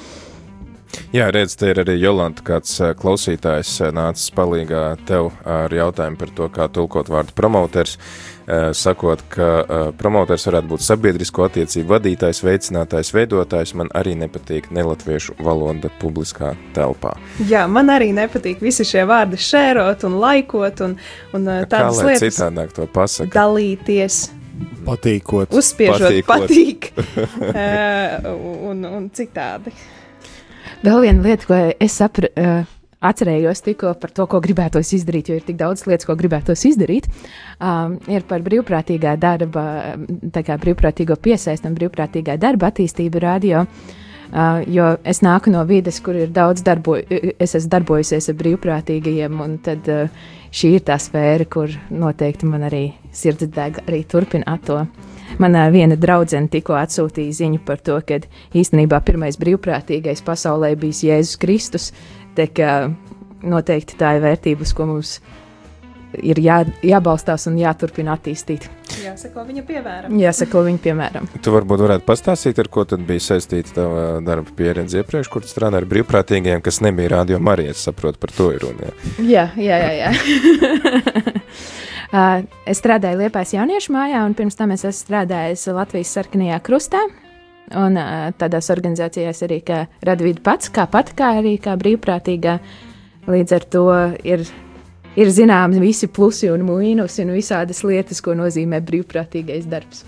Jā, redz, te ir arī Jolanta, kāds klausītājs nācis palīgā tev ar jautājumu par to, kā tulkot vārdu promoters, sakot, ka promoters varētu būt sabiedrisko attiecību vadītājs, veicinātājs, veidotājs, man arī nepatīk nelatviešu valoda publiskā telpā. Jā, man arī nepatīk visi šie vārdi šērot un laikot un, un tādas lietas. Kā lai citādāk to pasaka? Dalīties. Patīkot. Uzspiežot patīk. uh, un, un citādi. Vēl viena lieta, ko es sapra, uh, atcerējos tikko par to, ko gribētos izdarīt, jo ir tik daudz lietas, ko gribētos izdarīt, um, ir par brīvprātīgā darba, tā kā brīvprātīgo piesaist un brīvprātīgā darba attīstību radio, uh, jo es nāku no vides, kur ir daudz darbo, es esmu darbojusies ar brīvprātīgajiem, un tad uh, šī ir tā sfēra, kur noteikti man arī sirds deg arī turpināt to. Manā viena draudzene tikko atsūtīja ziņu par to, ka īstenībā pirmais brīvprātīgais pasaulē bijis Jēzus Kristus, tā kā noteikti tā ir vērtības, ko mums ir jā, jābalstās un jāturpina attīstīt. Jāsako viņa piemēram. Jāsako viņa piemēram. Tu varbūt varētu pastāstīt, ar ko tad bija saistīta tava darba pieredze iepriekš, kur tu strādā ar brīvprātīgiem, kas nebija Radio Marija, es saprotu, par to ir runa. Jā, jā, jā, jā. Uh, es strādāju Liepājas jauniešu mājā, un pirms tam es esmu strādājis Latvijas Sarkanajā krustā, un uh, tādās organizācijās arī kā Radvīda pats, kā pat, kā arī kā brīvprātīgā. Līdz ar to ir, ir zināms visi plusi un mīnusi un visādas lietas, ko nozīmē brīvprātīgais darbs.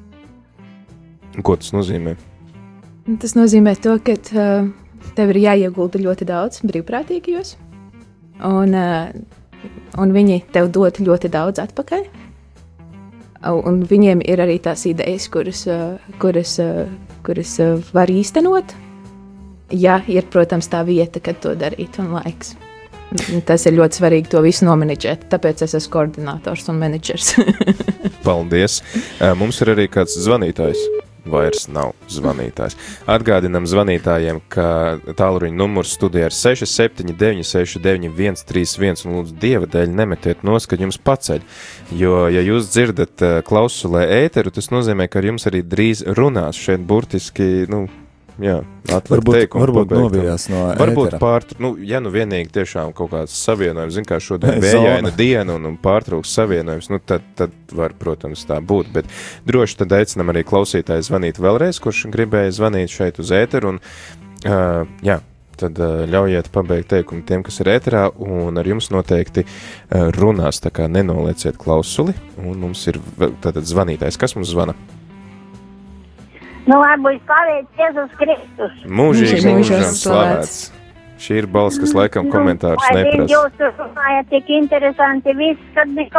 Ko tas nozīmē? Tas nozīmē to, ka uh, tev ir jāiegulda ļoti daudz brīvprātīgajos, un uh, un viņi tev dod ļoti daudz atpakaļ, un viņiem ir arī tās idejas, kuras, kuras, kuras var īstenot, ja ir, protams, tā vieta, kad to darīt un laiks. Tas ir ļoti svarīgi to visu nomenedžēt, tāpēc es esmu koordinators un menedžers. Paldies! Mums ir arī kāds zvanītājs. Vairs nav zvanītājs. Atgādinam zvanītājiem, ka tālruņa numurs studijā ir seši septiņi deviņi seši deviņi viens trīs viens, un lūdzu Dieva dēļ nemetiet nos, kad jums paceļ, jo, ja jūs dzirdat klausulē ēteru, tas nozīmē, ka ar jums arī drīz runās šeit burtiski, nu, jā, varbūt, teikumu, varbūt novījās no varbūt ētera. Pārtr... Nu, ja nu vienīgi tiešām kaut kāds savienojums, zin kā šodien vējaina diena un, un pārtrauks savienojums, nu tad, tad var, protams, tā būt, bet droši tad aicinam arī klausītāju zvanīt vēlreiz, kurš gribēja zvanīt šeit uz ēteru, un uh, jā, tad uh, ļaujiet pabeigt teikumu tiem, kas ir ēterā, un ar jums noteikti uh, runās, tā kā nenolieciet klausuli, un mums ir tātad zvanītājs. Kas mums zvana? Nu, lai būs slavēts Jēzus Kristus. Mūžīgi mūžam slavēts. Šī ir balss, kas laikam komentārus nu, neprasa. Jūs runājat tik interesanti viss, kad nekā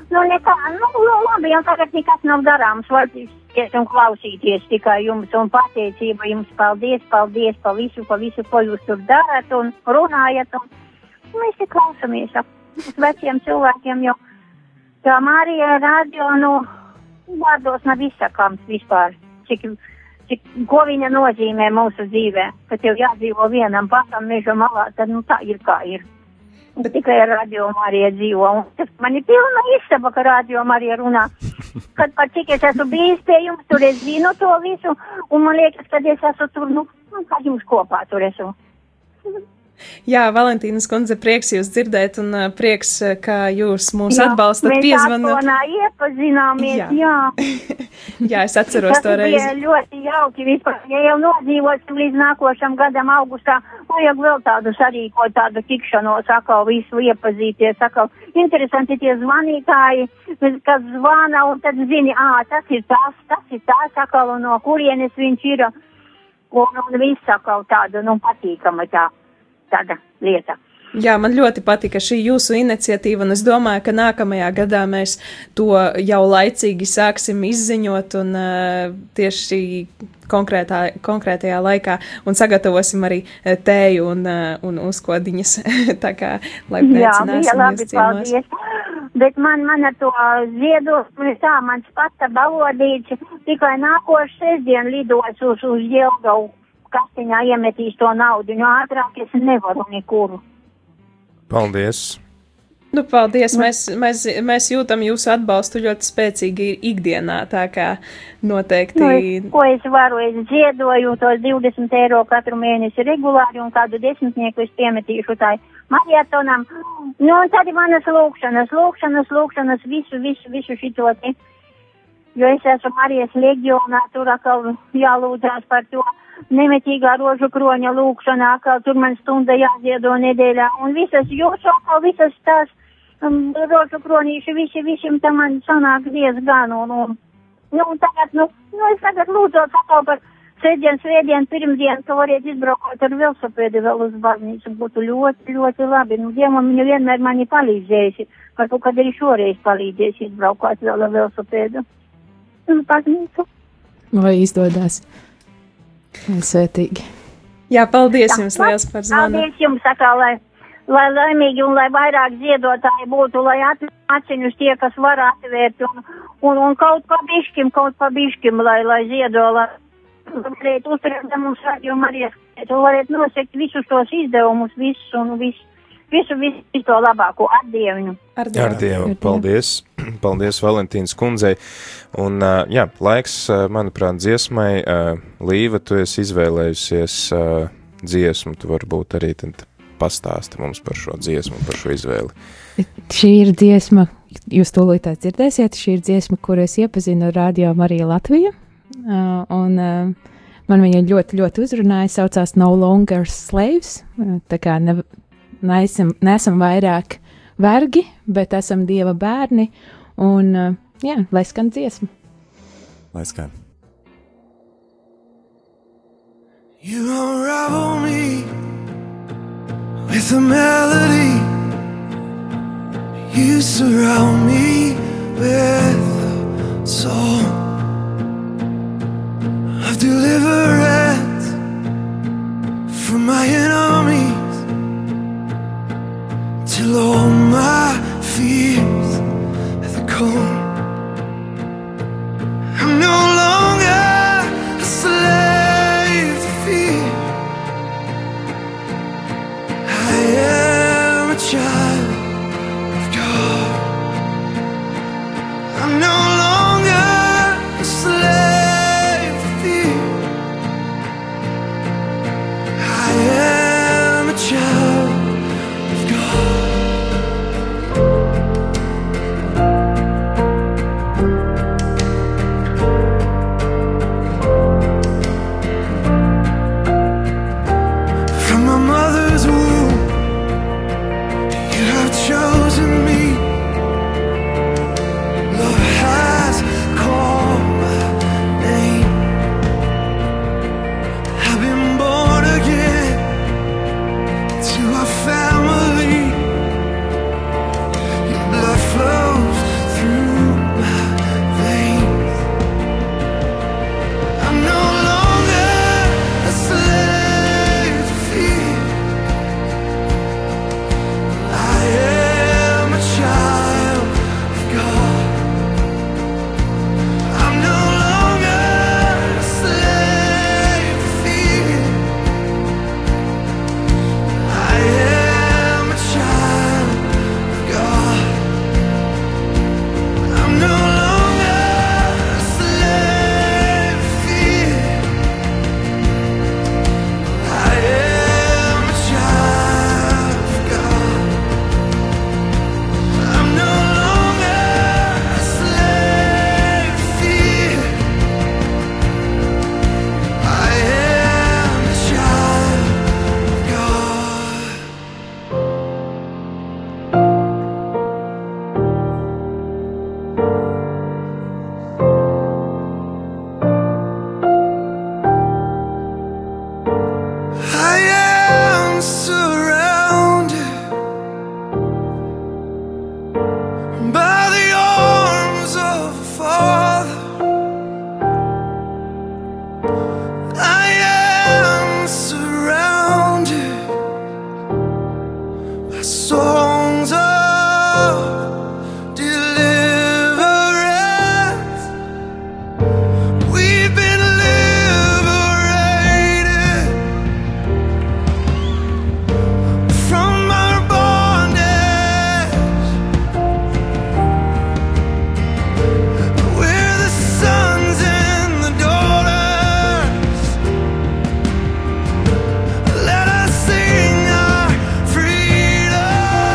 Nu, nekā, nu, labi, jau tagad nekas nav darāms, var ies un klausīties tikai jums un pateicība jums paldies, paldies pa visu, pa visu, ko jūs tur darat un runājat, un mēs te klausamies ap veciem cilvēkiem, jo tā Marija radio, nu, vārdos nav izsakāms vispār, cik, cik, ko viņa nozīmē mūsu dzīvē, ka tev jādzīvo vienam pašam meža malā, tad, nu, tā ir kā ir. Bet tikai ar radio Marija dzīvo, un tas man ir pilna izsaba, ka radio Marija runā. Kad par cik es esmu bijis pie jums, tur es zinu to visu, un man liekas, kad es esmu tur, nu, kā jums kopā tur esmu. Jā, Valentīnas kundze, prieks jūs dzirdēt, un uh, prieks, ka jūs mūs jā, atbalstat, piezvanot. Mēs atvonā iepazināmies, jā. Jā, jā es atceros to reizi. Tas bija ļoti jauki vispār. Ja jau nodzīvosim līdz nākošam gadam augustā, vajag vēl tādu sarīkot, tādu tikšanos, atkal visu iepazīties, atkal interesanti tie zvanītāji, kas zvana, un tad zini, ā, tas ir tas, tas ir tas, atkal, un no kurienes viņš ir, un, un viss atkal tādu, nu, patīkama tā. Tāda lieta. Jā, man ļoti patika šī jūsu iniciatīva, un es domāju, ka nākamajā gadā mēs to jau laicīgi sāksim izziņot un uh, tieši konkrētā, konkrētajā laikā un sagatavosim arī tēju un, uh, un uzkodiņas. Tā kā, lai neicināsim labi, paldies. Bet man, man ar to ziedot, tā, mans pats balodīts, tikai nākošu sestdien lidos uz, uz Jelgavu. Kastiņā iemetīs to naudu, jo ātrāk es nevaru nekuru. Paldies! Nu, paldies! Mēs, mēs, mēs jūtam jūsu atbalstu ļoti spēcīgi ikdienā, tā kā noteikti... Nu, es, ko es varu? Es ziedoju tos divdesmit eiro katru mēnesi regulāri un kādu desmitnieku es piemetīšu tā marietonam. Nu, un tad ir manas lūkšanas, lūkšanas, lūkšanas, visu, visu, visu šito te. Jo es esmu Marijas leģionā, tur atkal jālūdzās par to. Nemetīgā rožu kroņa lūkšanā, kā tur man stunda jāziedo nedēļā, un visas jūsu, atkal visas tās um, rožu kronīši, visi, visiem tam man sanāk diezgan, un, un, nu, un tagad, nu, nu, es tagad lūdzot atkal par sēdien, svētdien, pirmdien, ka variet izbraukot ar velosipēdu vēl uz baznīcu, būtu ļoti, ļoti labi, nu, Dievam viņa vienmēr mani palīdzējusi, varbūt, kad arī šoreiz palīdzēs izbraukot vēl ar velosipēdu uz baznīcu. Vai izdodās? Svētīgi. Jā, paldies jums liels par zvanu. Paldies jums, sakā, lai, lai laimīgi un lai vairāk ziedotāji būtu, lai atciņus tie, kas var atvērt un, un, un kaut pa bišķim, kaut pa bišķim, lai, lai ziedo, lai varētu uzturēt mums radījumu arī, lai varētu nosekt visus tos izdevumus, visus un visu, visu, visu, visu to labāko ar Dievu. Ar Dievu. Ar Dievu. Paldies. Paldies Valentīnas kundzei. Un, uh, jā, laiks, uh, manuprāt, dziesmai. Uh, Līva, tu esi izvēlējusies uh, dziesmu, tu varbūt arī tad pastāsti mums par šo dziesmu, par šo izvēli. Šī ir dziesma, jūs tūlītās dzirdēsiet, šī ir dziesma, kur es iepazinu Radio Marija Latvija. Uh, un uh, man viņa ļoti, ļoti uzrunāja, saucās No Longer Slaves. Uh, tā kā ne, neesam, neesam vairāk vergi, bet esam Dieva bērni. Un, uh, jā, lai skan dziesma. Lai skan. You unravel me with a melody. You surround me with a song of deliverance from my enemies till all my fears are gone. I'm no longer a slave to fear. I am a child of God. I'm no longer a slave to fear. I am a child of God. am surrounded by the arms of a father. I am surrounded by songs of deliverance. We've been liberated from our bondage. We're the sons and the daughters. Let us sing our freedom.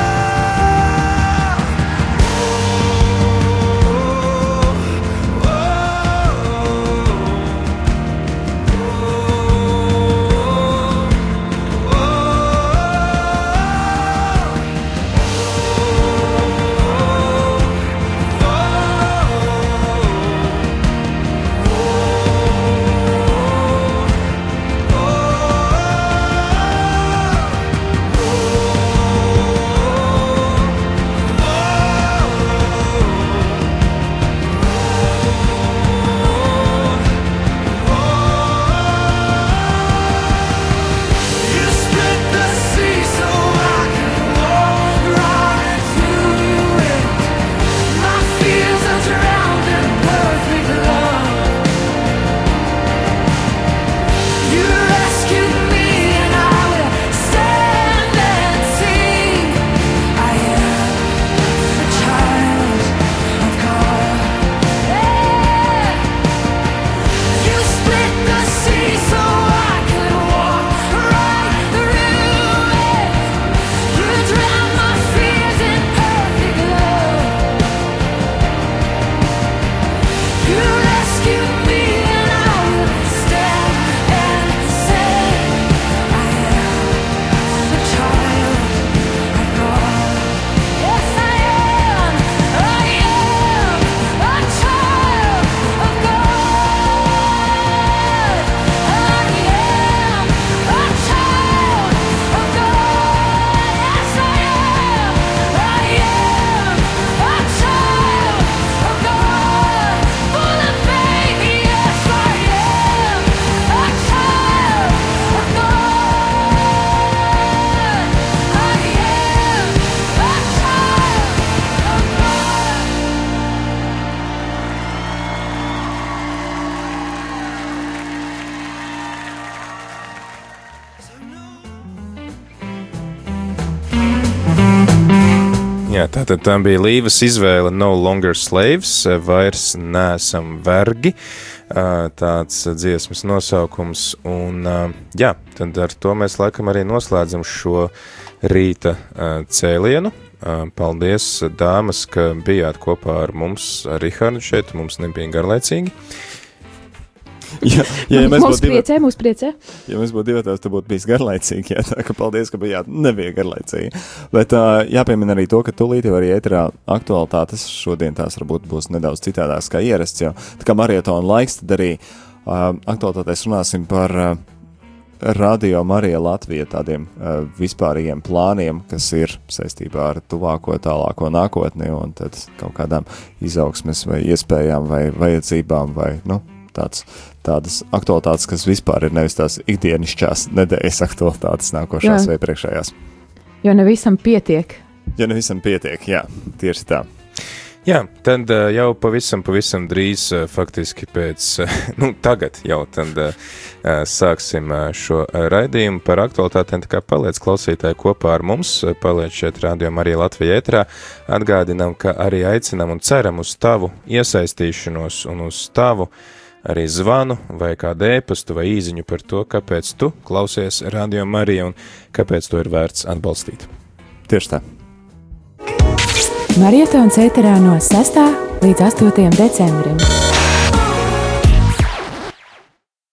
You split the sea so I can walk right through it. My fears are drowned in perfect love. You rescued me and I will stand and sing. I am a child of God. Yeah. You split the sea so I could walk right through it. You drowned my fears in perfect love. You rescued me and I will stand and say, I am a child of God. Yes, I am. I am a child of God. I am a child of God. Yes, I am. I am a child of God. Full of faith, yes, I am a child of God. I am a child of God. Jā, tātad tā bija Līvas izvēle No Longer Slaves, vairs neesam vergi, ā, tāds dziesmas nosaukums, un ā, jā, tad ar to mēs laikam arī noslēdzam šo rīta ā, cēlienu. Ā, Paldies, dāmas, ka bijāt kopā ar mums, ar Rihardu šeit, mums nebija garlaicīgi. Ja, ja, ja mēs Mums būtu divi- priecē, mums priecē. Ja mēs būtu divi, tad būtu bijis garlaicīgi. Jā, tā ka paldies, ka bijāt. Nebija garlaicīgi. Bet uh, jāpiemina arī to, ka tūlīt jau arī ēterā aktualitātes šodien tās varbūt būs nedaudz citādākas kā ierasts. Jau. Tā kā marietona laiks, tad arī uh, aktualitātēs runāsim par uh, Radio Marija Latvija tādiem uh, vispārīgiem plāniem, kas ir saistībā ar tuvāko, tālāko nākotni un tad kaut kādām izaugsmes vai iespējām vai vajadzībām vai, nu, tāds, tādas aktualitātes, kas vispār ir nevis tās ikdienišķās nedēļas aktualitātes nākošās Jā. vai priekšējās. Jo ne visam pietiek. Ja ne visam pietiek, jā, tieši tā. Jā, tad uh, jau pavisam, pavisam drīz, uh, faktiski pēc, uh, nu, tagad jau tad uh, sāksim uh, šo uh, raidījumu par aktualitātēm, tā kā paliec klausītāji kopā ar mums, uh, paliec šeit Radio Marija Latvija ētrā, atgādinām, ka arī aicinām un ceram uz tavu iesaistīšanos un uz tavu arī zvanu vai kādu ēpastu vai īziņu par to, kāpēc tu klausies Radio Marija un kāpēc to ir vērts atbalstīt. Tieši tā. Marietons ēterā no sestā līdz astotajam decembrim.